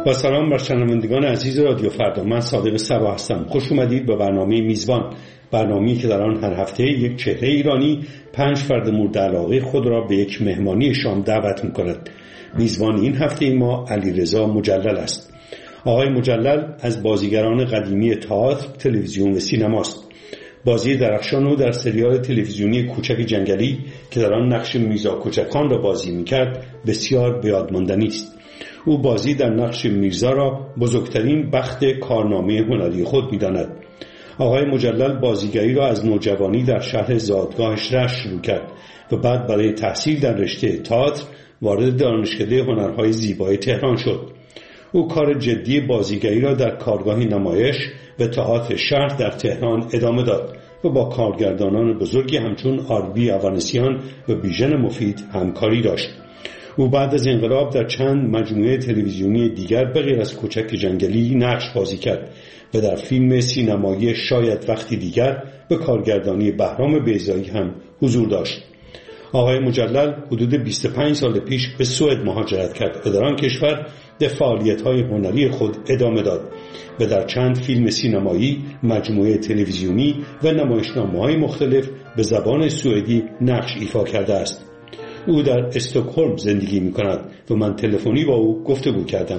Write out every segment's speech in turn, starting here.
با سلام بر شنوندگان عزیز رادیو فردا، من صادق صبا هستم. خوش اومدید به برنامه میزبان، برنامه‌ای که در آن هر هفته یک چهره ایرانی 5 فرد مورد علاقه خود را به یک مهمانی شام دعوت می‌کند. میزبان این هفته ما علیرضا مجلل است. آقای مجلل از بازیگران قدیمی تئاتر، تلویزیون و سینماست. بازی درخشان او در سریال تلویزیونی کوچک جنگلی که در آن نقش میرزا کوچکان را بازی می‌کرد بسیار به یاد ماندنی است. او بازی در نقش میرزا را بزرگترین بخت کارنامه هنری خود می‌داند. آقای مجلل بازیگری را از نوجوانی در شهر زادگاهش رشت شروع کرد و بعد برای تحصیل در رشته تئاتر وارد دانشکده هنرهای زیبای تهران شد. او کار جدی بازیگری را در کارگاه نمایش و تئاتر شهر در تهران ادامه داد و با کارگردانان بزرگی همچون آربی اوانسیان و بیژن مفید همکاری داشت. او بعد از انقلاب در چند مجموعه تلویزیونی دیگر به غیر از کوچک جنگلی نقش بازی کرد و در فیلم سینمایی شاید وقتی دیگر به کارگردانی بهرام بیضایی هم حضور داشت. آقای مجلل حدود 25 سال پیش به سوئد مهاجرت کرد و در آن کشور به فعالیت‌های هنری خود ادامه داد و در چند فیلم سینمایی، مجموعه تلویزیونی و نمایشنامه‌های مختلف به زبان سوئدی نقش ایفا کرده است. او در استکهلم زندگی می‌کند و من تلفنی با او گفتگو کردم.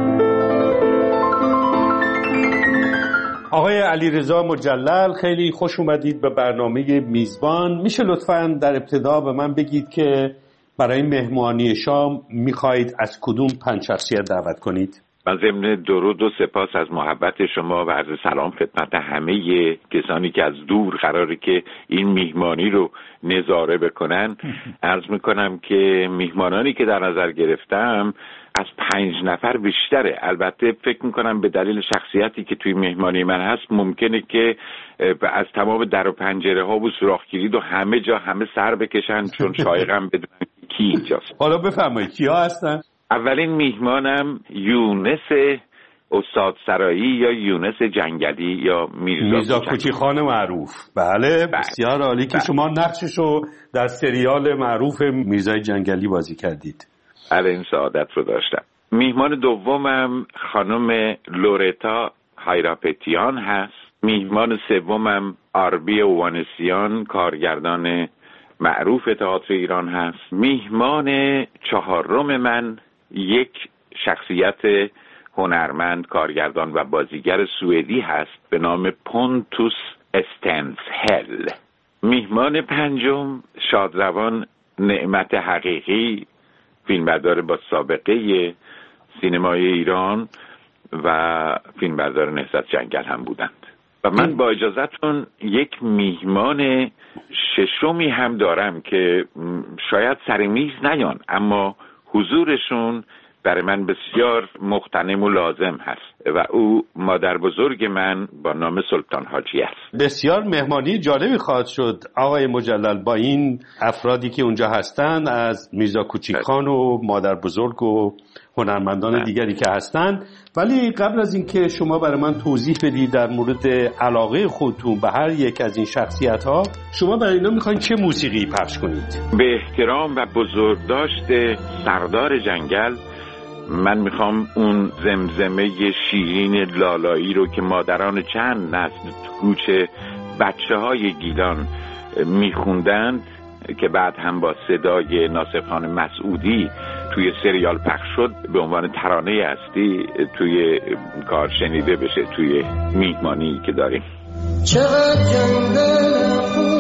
آقای علیرضا مجلل، خیلی خوش اومدید به برنامه میزبان. میشه لطفاً در ابتدا به من بگید که برای مهمانی شام می‌خواهید از کدوم 5 شخصیت دعوت کنید؟ من ضمن درود و سپاس از محبت شما و عرض سلام خدمت همه کسانی که از دور قراره که این میهمانی رو نظاره بکنن عرض میکنم که میهمانانی که در نظر گرفتم از 5 نفر بیشتره. البته فکر میکنم به دلیل شخصیتی که توی مهمانی من هست ممکنه که از تمام در و پنجره ها و سوراخ کلید و همه جا همه سر بکشن، چون شایقم بدونن کی اینجاست. حالا بفرمایید کیا هستن؟ اولین میهمانم یونس استاد سرایی یا یونس جنگلی یا میرزا کوچیخان معروف. بله بسیار عالی که شما نقششو در سریال معروف میرزای جنگلی بازی کردید. بله این سعادت رو داشتم. میهمان دومم خانم لورتا هایراپتیان هست. میهمان سومم آربی اوانسیان، کارگردان معروف تئاتر ایران هست. میهمان چهارم من یک شخصیت هنرمند، کارگردان و بازیگر سوئدی هست به نام پونتوس استنسهل. میهمان پنجم شادروان نعمت حقیقی، فیلمبردار با سابقه سینمای ایران و فیلمبردار نهضت جنگل هم بودند. و من با اجازهتون یک میهمان ششمی هم دارم که شاید سر میز نیان، اما حضورشون برای من بسیار مغتنم و لازم هست و او مادر بزرگ من با نام سلطان حاجی است. بسیار مهمانی جالبی خواهد شد آقای مجلل با این افرادی که اونجا هستند، از میرزا کوچیکخان و مادر بزرگ و هنرمندان دیگری که هستند. ولی قبل از اینکه شما برای من توضیح بدید در مورد علاقه خودتون به هر یک از این شخصیت ها، شما برای اینا میخواین چه موسیقی پخش کنید؟ به احترام و بزرگداشت سردار جنگل من میخوام اون زمزمه شیرین لالایی رو که مادران چند نسل تو کوچه بچه های گیلان میخوندند که بعد هم با صدای ناصر خان مسعودی توی سریال پخش شد به عنوان ترانه اصلی توی کار شنیده بشه توی میهمانی که داریم. چقدر جنگل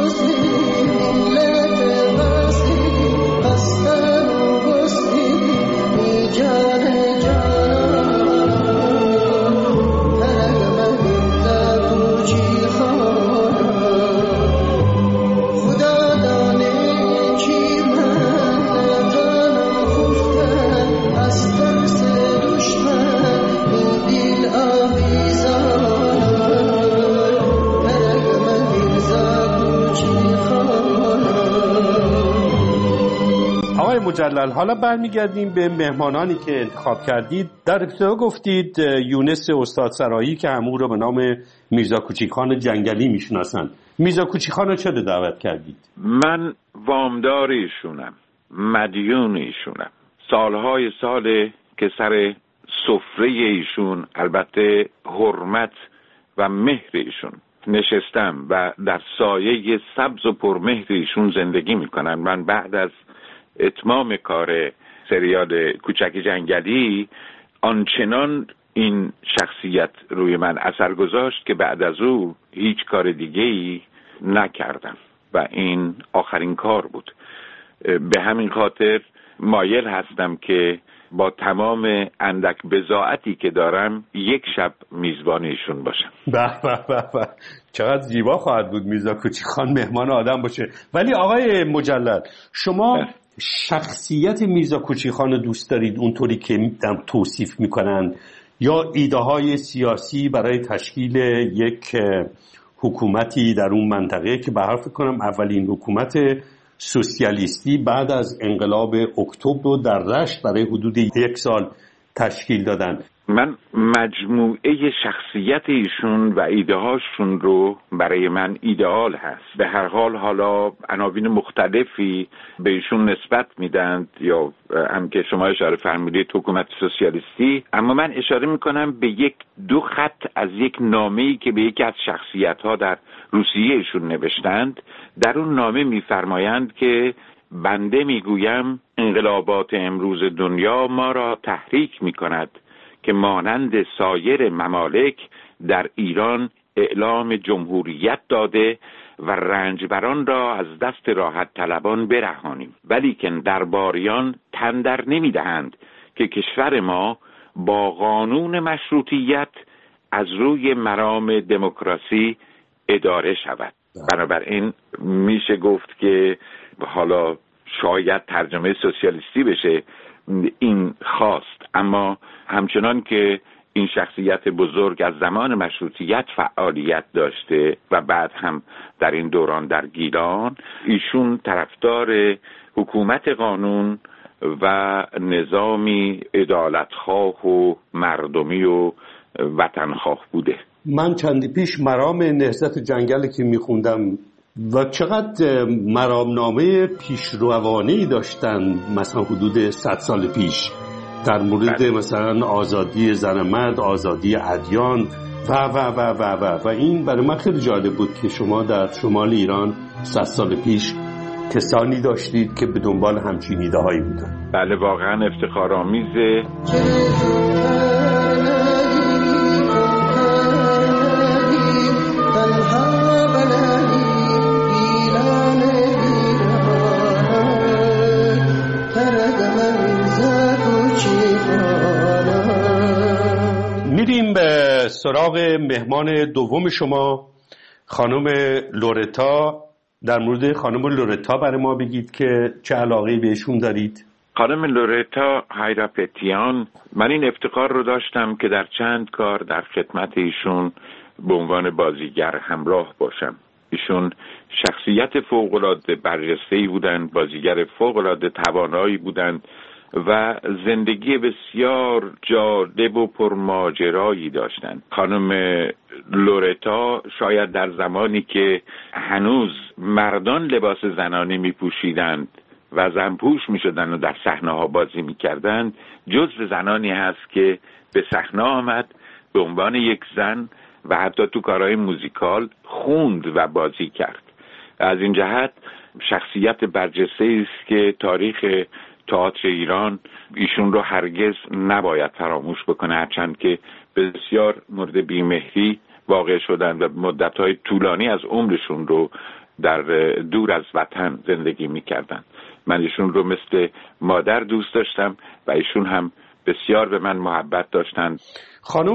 مجلل، حالا برمیگردیم به مهمانانی که انتخاب کردید. در ابتدا گفتید یونس استاد سرایی که همون رو به نام میرزا کوچیکخان جنگلی میشناسن. میرزا کوچیکخان رو چرا دعوت کردید؟ من وامدار ایشونم، مدیون ایشونم. سالهای ساله که سر سفره ایشون، البته حرمت و مهر ایشون نشستم و در سایه سبز و پرمهر ایشون زندگی میکنن. من بعد از اتمام کار سریال کوچک جنگلی آنچنان این شخصیت روی من اثر گذاشت که بعد از او هیچ کار دیگه‌ای نکردم و این آخرین کار بود. به همین خاطر مایل هستم که با تمام اندک بضاعتی که دارم یک شب میزبان ایشون باشم. به به به به، چقدر زیبا خواهد بود میرزا کوچیخان مهمان آدم باشه. ولی آقای مجلد، شما شخصیت میرزا کوچیخان رو دوست دارید اونطوری که توصیف میکنن، یا ایده های سیاسی برای تشکیل یک حکومتی در اون منطقه که به حرف کنم اولین حکومت سوسیالیستی بعد از انقلاب اکتبر رو در رشت برای حدود 1 سال تشکیل دادن؟ من مجموعه شخصیت ایشون و ایده هاشون رو برای من ایدئال هست. به هر حال حالا عناوین مختلفی به ایشون نسبت میدن، یا هم که شما اشاره فرمودید حکومت سوسیالیستی، اما من اشاره میکنم به 1-2 خط از یک نامه‌ای که به یکی از شخصیت ها در روسیه ایشون نوشتند. در اون نامه میفرمایند که بنده میگویم انقلابات امروز دنیا ما را تحریک میکند که مانند سایر ممالک در ایران اعلام جمهوریت داده و رنجبران را از دست راحت طلبان برهانیم، ولی که درباریان تن در نمیدهند که کشور ما با قانون مشروطیت از روی مرام دموکراسی اداره شود. بنابراین میشه گفت که حالا شاید ترجمه سوسیالیستی بشه این خواست، اما همچنان که این شخصیت بزرگ از زمان مشروطیت فعالیت داشته و بعد هم در این دوران در گیلان، ایشون طرفدار حکومت قانون و نظامی عدالتخواه و مردمی و وطنخواه بوده. من چندی پیش مرام نهضت جنگل که میخوندم و چقدر مرامنامه پیشروانه‌ای داشتن، مثلا حدود 100 سال پیش در مورد مثلا آزادی زن مرد، آزادی ادیان و و و و و و این برای من خیلی جالب بود که شما در شمال ایران 100 سال پیش کسانی داشتید که به دنبال همچین ایده هایی بودن. بله واقعا افتخارآمیزه. میریم به سراغ مهمان دوم شما، خانم لورتا. در مورد خانم لورتا برای ما بگید که چه علاقه‌ای بهشون دارید. خانم لورتا هایراپتیان، من این افتخار رو داشتم که در چند کار در خدمت ایشون به عنوان بازیگر همراه باشم. ایشون شخصیت فوق‌العاده برجسته‌ای بودند، بازیگر فوق‌العاده توانایی بودند و زندگی بسیار جالب و پرماجرایی داشتند. خانم لورتا شاید در زمانی که هنوز مردان لباس زنانه می پوشیدند و زنپوش می شدند و در صحنه ها بازی می کردند، جزو زنانی هست که به صحنه آمد به عنوان یک زن و حتی تو کارهای موزیکال خوند و بازی کرد. از این جهت شخصیت برجسته است که تاریخ تئاتر ایران ایشون رو هرگز نباید فراموش بکنه، هرچند که بسیار مورد بیمهری واقع شدن و مدت‌های طولانی از عمرشون رو در دور از وطن زندگی می‌کردن. من ایشون رو مثل مادر دوست داشتم و ایشون هم بسیار به من محبت داشتند. خانم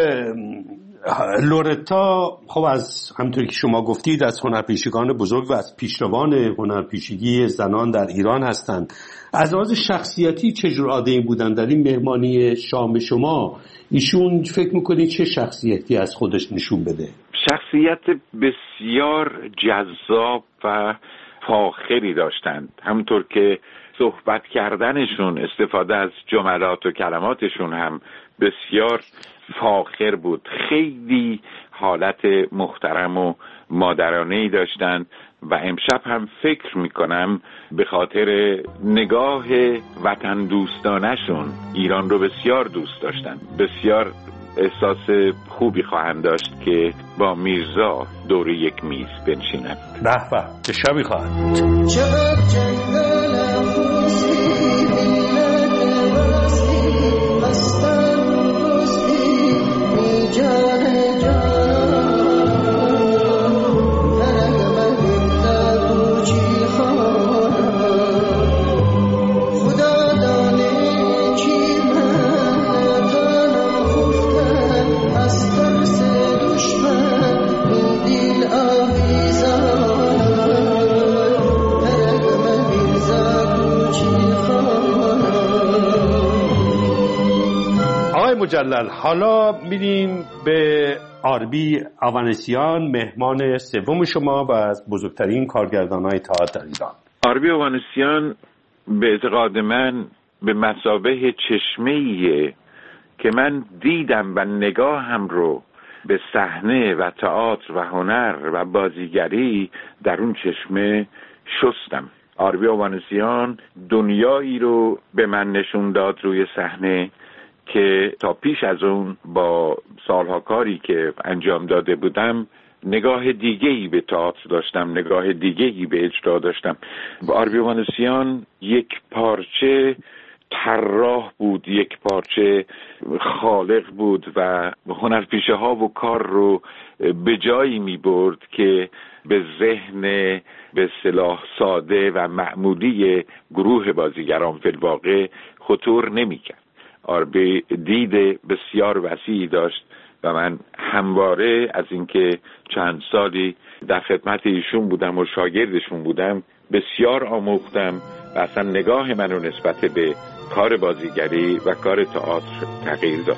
لورتا خب از همونطوری که شما گفتید از هنرپیشگان بزرگ و از پیشروان هنرپیشگی زنان در ایران هستند. از لحاظ شخصیتی چجور آدمی بودن؟ در این مهمانی شام شما ایشون فکر میکنید چه شخصیتی از خودش نشون بده؟ شخصیت بسیار جذاب و فاخری داشتند. همونطور که صحبت کردنشون، استفاده از جملات و کلماتشون هم بسیار فاخر بود. خیلی حالت محترم و مادرانه‌ای داشتن و امشب هم فکر میکنم به خاطر نگاه وطن دوستانشون ایران رو بسیار دوست داشتن. بسیار احساس خوبی خواهند داشت که با میرزا دور یک میز بنشینند. به به، چه شبی خواهد. مجلل، حالا میریم به آربی اوانسیان، مهمان سوم شما و از بزرگترین کارگردان‌های تئاتر ایران. آربی اوانسیان به اعتقاد من به مثابه چشمه‌ایه که من دیدم و نگاهم رو به صحنه و تئاتر و هنر و بازیگری در اون چشمه شستم. آربی اوانسیان دنیایی رو به من نشون داد روی صحنه که تا پیش از اون با سالها کاری که انجام داده بودم نگاه دیگه‌ای به تئاتر داشتم، نگاه دیگه‌ای به اجرا داشتم. آربی اوانسیان یک پارچه طراح بود، یک پارچه خالق بود و هنرپیشه ها و کار رو به جایی می برد که به ذهن به اصطلاح ساده و معمولی گروه بازیگران فی الواقع خطور نمی کرد. آربی دید بسیار وسیعی داشت و من همواره از اینکه چند سالی در خدمت ایشون بودم و شاگردشون بودم بسیار آموختم و اصلا نگاه منو نسبت به کار بازیگری و کار تئاتر تغییر داد.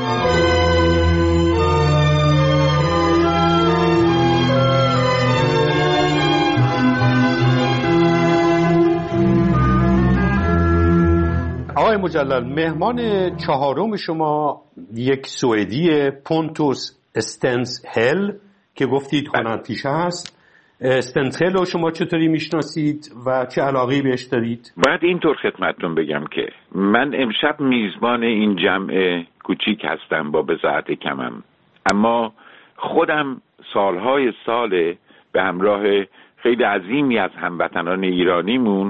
آقای مجلل، مهمان چهارم شما یک سوئدی، پونتوس استنسهل که گفتید هنرپیشه هست. استنسهل رو شما چطوری میشناسید و چه علاقه‌ای بهش دارید؟ باید اینطور خدمتتون بگم که من امشب میزبان این جمع کوچیک هستم با بضاعت کمم، اما خودم سالهای سال به همراه خیلی عظیمی از هموطنان ایرانیمون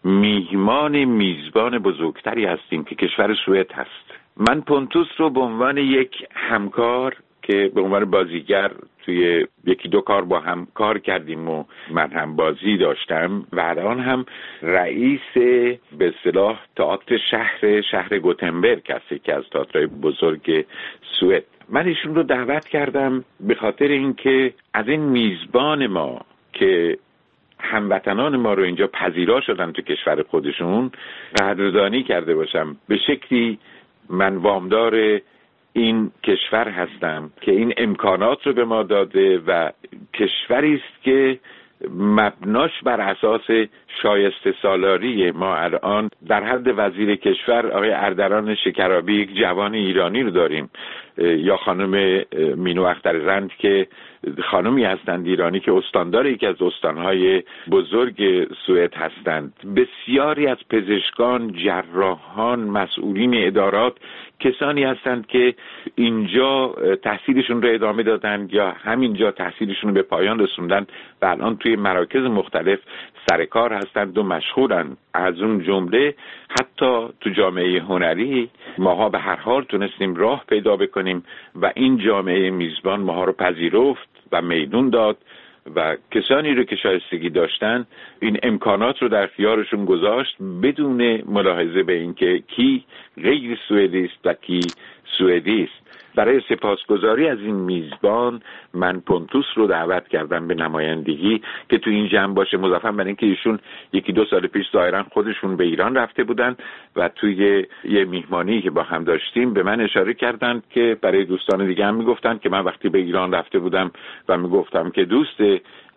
میزبان بزرگتری هستیم که کشور سوئد هست. من پونتوس رو به عنوان یک همکار که به عنوان بازیگر توی یکی دو کار با هم کار کردیم و من هم بازی داشتم و الان هم رئیس به اصطلاح تئاتر شهر گوتنبرگ هست که از تئاترهای بزرگ سوئد. من ایشون رو دعوت کردم به خاطر اینکه از این میزبان ما که هموطنان ما رو اینجا پذیرا شدن تو کشور خودشون قدردانی کرده باشم. به شکلی من وامدار این کشور هستم که این امکانات رو به ما داده و کشوری است که مبناش بر اساس شایسته سالاری ما الان در حد وزیر کشور آقای اردلان شکرابی یک جوان ایرانی رو داریم، یا خانم مینو اخترزند که خانمی هستند ایرانی که استاندار یکی از استانهای بزرگ سوئد هستند. بسیاری از پزشکان، جراحان، مسئولین ادارات کسانی هستند که اینجا تحصیلشون رو ادامه دادن یا همینجا تحصیلشون رو به پایان رسوندن و الان توی مراکز مختلف سر کار هستند و مشغولن. از اون جمله حتی تو جامعه هنری ماها به هر حال تونستیم راه پیدا بکنیم و این جامعه میزبان ماها رو پذیرفت و میدون داد و کسانی رو که شایستگی داشتن این امکانات رو در اختیارشون گذاشت بدون ملاحظه به اینکه کی غیر سوئدی است و کی سوئدی است. برای سپاسگزاری از این میزبان من پونتوس رو دعوت کردم به نمایندگی که تو این جمع باشه، مضافاً بر اینکه ایشون یکی دو سال پیش ظاهراً خودشون به ایران رفته بودن و توی یه میهمانی که با هم داشتیم به من اشاره کردند که برای دوستان دیگه هم میگفتن که من وقتی به ایران رفته بودم و میگفتم که دوست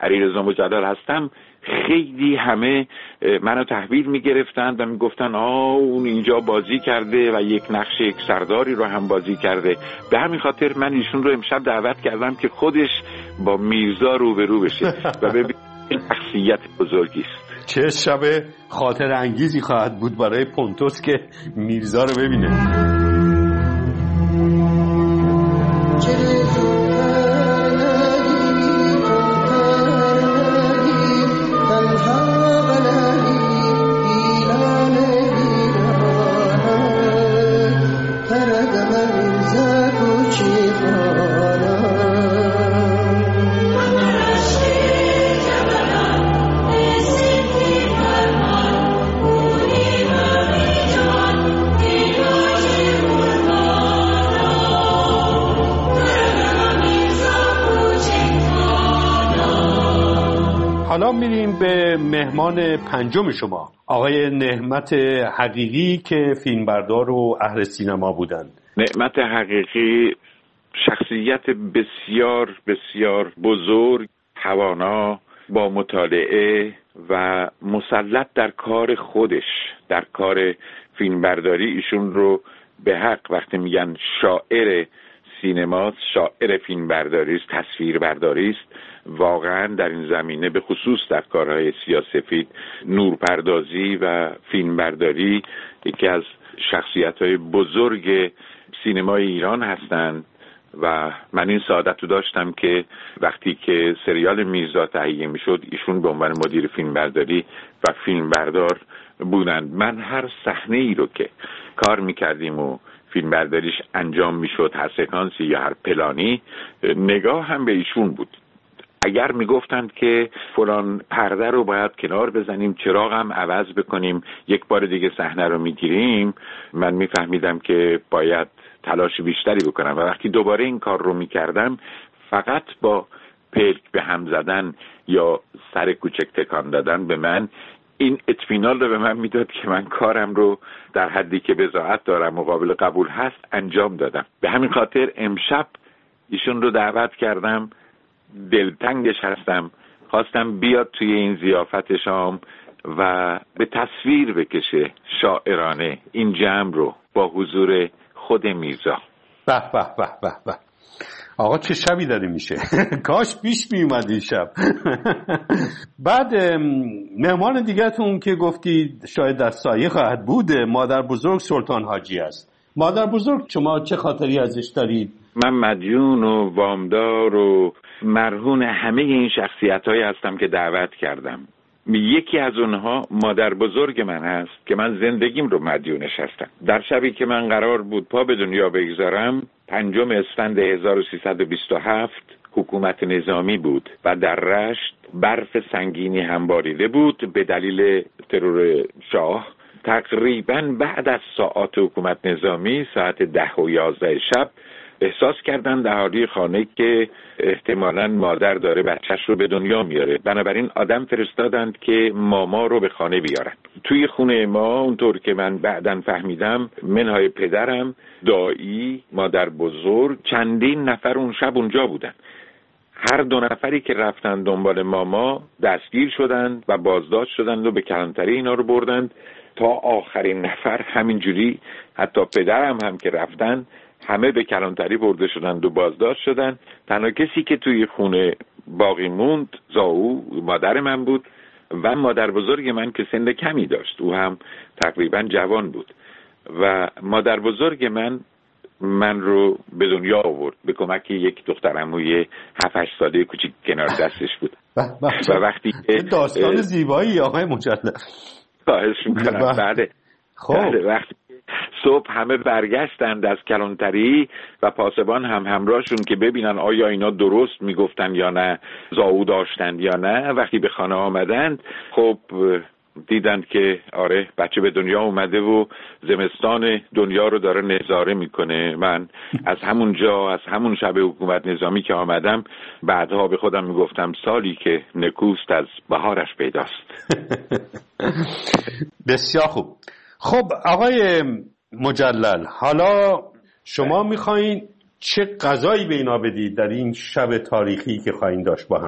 علیرضا مجلل هستم، خیلی همه منو تحویل میگرفتن و میگفتن اون اینجا بازی کرده و یک نقش یک سرداری رو هم بازی کرده. به همین خاطر من ایشون رو امشب دعوت کردم که خودش با میرزا روبرو بشه و ببین شخصیت بزرگی است. چه شب خاطر انگیزی خواهد بود برای پونتوس که میرزا رو ببینه. حالا میریم به مهمان پنجم شما، آقای نعمت حقیقی که فیلمبردار و اهل سینما بودند. نعمت حقیقی شخصیت بسیار بسیار بزرگ، توانا، با مطالعه و مسلط در کار خودش، در کار فیلمبرداری. ایشون رو به حق وقتی میگن شاعر سینماست، شاعر فیلمبرداری است، تصویربرداری است، واقعا در این زمینه به خصوص در کارهای سیاه‌سفید، نورپردازی و فیلمبرداری یکی از شخصیت‌های بزرگ سینمای ایران هستند و من این سعادت رو داشتم که وقتی که سریال میرزا تهیه میشد ایشون به عنوان مدیر فیلمبرداری و فیلمبردار بودند. من هر صحنه ای رو که کار میکردیم و فیلمبرداریش انجام میشد، هر سکانسی یا هر پلانی، نگاه هم به ایشون بود. اگر میگفتند که فلان پرده رو باید کنار بزنیم، چراغ هم عوض بکنیم، یک بار دیگه صحنه رو میگیریم، من میفهمیدم که باید تلاش بیشتری بکنم و وقتی دوباره این کار رو میکردم فقط با پلک به هم زدن یا سر کوچک تکان دادن به من این اطمینان رو به من میداد که من کارم رو در حدی که بضاعت دارم و قابل قبول هست انجام دادم. به همین خاطر امشب ایشون رو دعوت کردم، دلتنگش هستم، خواستم بیاد توی این ضیافت شام و به تصویر بکشه شاعرانه این جمع رو با حضور خود میرزا. به به به به به، آقا چه شبی داره میشه. کاش پیش میومد این شب. بعد مهمان دیگه‌تون که گفتید شاید در سایه خواهد بود، مادر بزرگ سلطان حاجی است. مادر بزرگ شما چه خاطری ازش دارید؟ من مدیون و وامدار و مرهون همه این شخصیت‌هایی هستم که دعوت کردم. یکی از اونها مادر بزرگ من هست که من زندگیم رو مدیونش هستم. در شبی که من قرار بود پا به دنیا بگذارم، 5 اسفند 1327 حکومت نظامی بود و در رشت برف سنگینی هم باریده بود به دلیل ترور شاه. تقریبا بعد از ساعات حکومت نظامی ساعت 10 و 11 شب احساس کردن اهالی خانه که احتمالاً مادر داره بچهش رو به دنیا میاره، بنابراین آدم فرستادند که ماما رو به خانه بیارن. توی خونه ما اونطور که من بعداً فهمیدم منهای پدرم، دایی، مادر بزرگ، چندین نفر اون شب اونجا بودن. هر 2 نفری که رفتن دنبال ماما دستگیر شدند و بازداشت شدند و به کلانتری اینا رو بردند تا آخرین نفر. همینجوری حتی پدرم هم که رفتن همه به کلانتری برده شدند و بازداشت شدند. تنها کسی که توی خونه باقی موند زاو مادر من بود و مادر بزرگ من که سن کمی داشت، او هم تقریبا جوان بود و مادر بزرگ من رو به دنیا آورد به کمک یک دختر عموی 7-8 ساله کوچیک کنار دستش بود. و وقتی داستان زیبایی آقای مجلل. خواهش میکنم. بعد وقتی صبح همه برگشتند از کلانتری و پاسبان هم همراهشون که ببینن آیا اینا درست میگفتن یا نه، زاو داشتند یا نه. وقتی به خانه آمدند خب دیدند که آره بچه به دنیا اومده و زمستان دنیا رو داره نظاره میکنه. من از همون شب حکومت نظامی که آمدم بعدها به خودم میگفتم سالی که نکوست از بهارش پیداست. بسیار خوب. خب آقای مجلل، حالا شما میخواین چه غذایی به اینا بدید در این شب تاریخی که خواهیم داشت با هم؟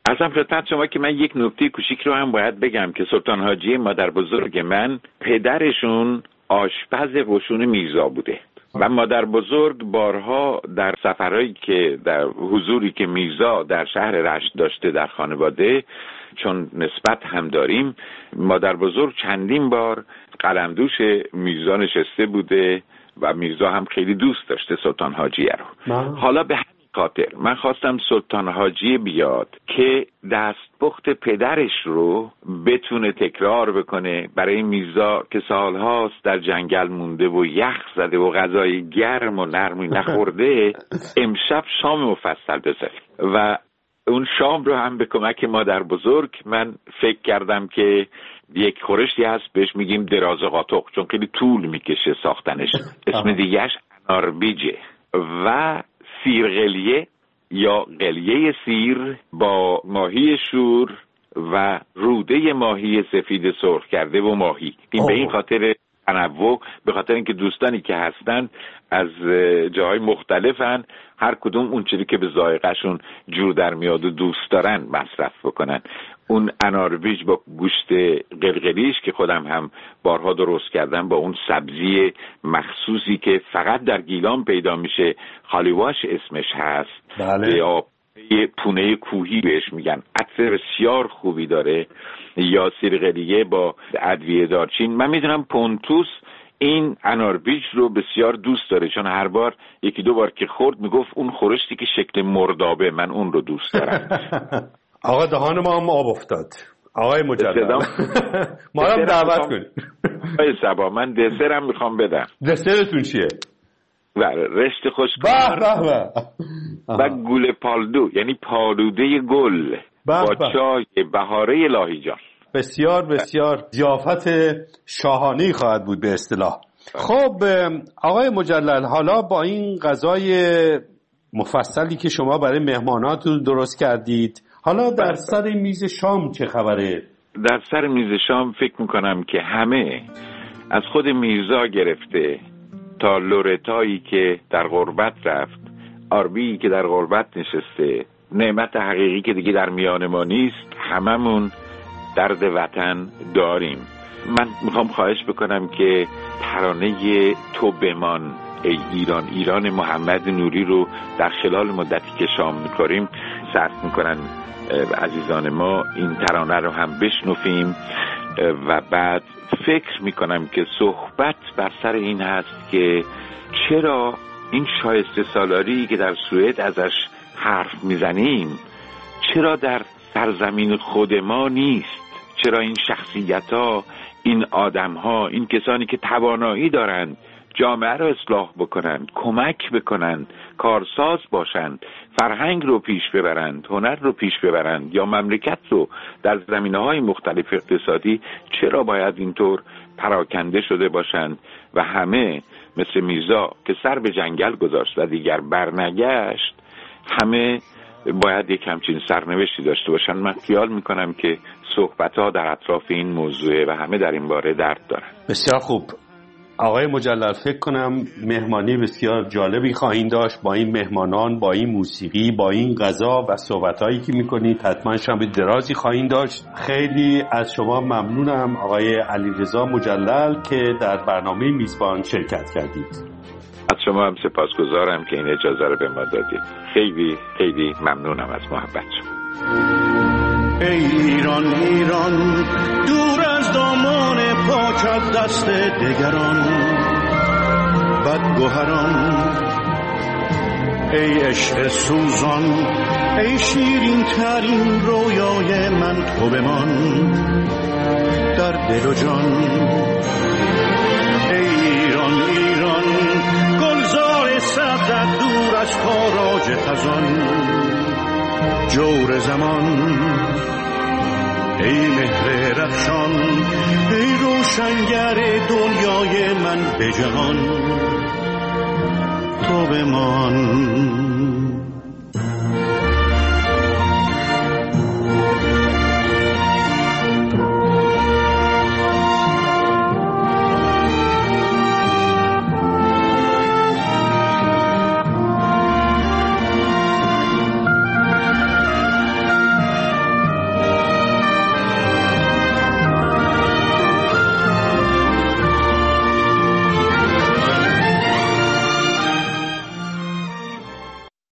عرضم خدمت شما که من یک نکته کوچیک رو هم باید بگم که سلطان حاجی مادر بزرگ من پدرشون آشپز قشون میرزا بوده و مادر بزرگ بارها در سفرهایی که در حضوری که میرزا در شهر رشت داشته در خانواده، چون نسبت هم داریم، مادر بزرگ چندین بار قلمدوش میرزا نشسته بوده و میرزا هم خیلی دوست داشته سلطان حاجیه رو. حالا به خاطر من خواستم سلطان حاجی بیاد که دستپخت پدرش رو بتونه تکرار بکنه برای میرزا که سالهاست در جنگل مونده و یخ زده و غذای گرم و نرمی نخورده. امشب شام مفصل بذاریم و اون شام رو هم به کمک مادر بزرگ من فکر کردم که یک خورشی هست بهش میگیم دراز قاطق، چون خیلی طول میکشه ساختنش. اسم دیگهش اناربیجه و سیرقلیه یا قلیه سیر با ماهی شور و روده ماهی سفید سرخ کرده و ماهی. این به این خاطر تنوع، به خاطر اینکه دوستانی که هستن از جاهای مختلفن، هر کدوم اون چیزی که به ذائقه‌شون جور در میاد و دوست دارن مصرف بکنن. اون اناربیج با گوشت قلقلیش که خودم هم بارها درست کردم، با اون سبزی مخصوصی که فقط در گیلان پیدا میشه، خالیواش اسمش هست، بله. یا پونه کوهی بهش میگن، عطر بسیار خوبی داره، یا سیرقلیه با ادویه دارچین. من میدونم پونتوس این اناربیج رو بسیار دوست داره، چون هر بار یکی دو بار که خورد میگفت اون خورشتی که شکل مردابه، من اون رو دوست دارم. آقا دهان ما هم آب افتاد. آقای مجلل ما هم دعوت کنید. آقای صبا من دسرم میخوام بدم. دسرتون چیه؟ رشت خوشکار و گل پالدو، یعنی پالوده گل با چای بهاره لاهیجان. بسیار بسیار ضیافت شاهانه‌ای خواهد بود به اصطلاح. خب آقای مجلل، حالا با این غذای مفصلی که شما برای مهماناتون درست کردید، حالا در سر میز شام چه خبره؟ در سر میز شام فکر میکنم که همه از خود میرزا گرفته تا لورتایی که در غربت رفت، آربی که در غربت نشسته، نعمت حقیقی که دیگه در میان ما نیست، هممون درد وطن داریم. من میخوام خواهش بکنم که ترانه تو بمان ای ایران، ایران محمد نوری رو در خلال مدتی که شام میکنیم صرف میکنن عزیزان ما، این ترانه رو هم بشنویم و بعد فکر میکنم که صحبت بر سر این هست که چرا این شایسته سالاری که در سوئد ازش حرف میزنیم چرا در سرزمین خود ما نیست؟ چرا این شخصیت ها، این آدم ها، این کسانی که توانایی دارند جامعه رو اصلاح بکنند، کمک بکنند، کارساز باشند، فرهنگ رو پیش ببرند، هنر رو پیش ببرند، یا مملکت رو در زمینه‌های مختلف اقتصادی، چرا باید اینطور پراکنده شده باشند و همه مثل میرزا که سر به جنگل گذاشت و دیگر برنگشت، همه باید یک همچین سرنوشتی داشته باشن. من خیال میکنم که صحبت‌ها در اطراف این موضوع و همه در این باره درد دارن. بسیار خوب آقای مجلل، فکر کنم مهمانی بسیار جالبی خواهیم داشت با این مهمانان، با این موسیقی، با این غذا و صحبت‌هایی که می‌کنید. حتما شب درازی خواهیم داشت. خیلی از شما ممنونم آقای علیرضا مجلل که در برنامه میزبان شرکت کردید. از شما هم سپاسگزارم که این اجازه رو به ما دادید. خیلی خیلی ممنونم از محبتتون. ای ایران ایران، دور از دامان پاکت دست دگران بدگوهران، ای عشق سوزان، ای شیرین ترین رویای من تو بمان در دل و جان. ای ایران ایران، گلزار سبزت دور از تاراج خزان، جور زمان، ای مهر رخشان، ای روشنگر دنیای من به جهان تو بمان.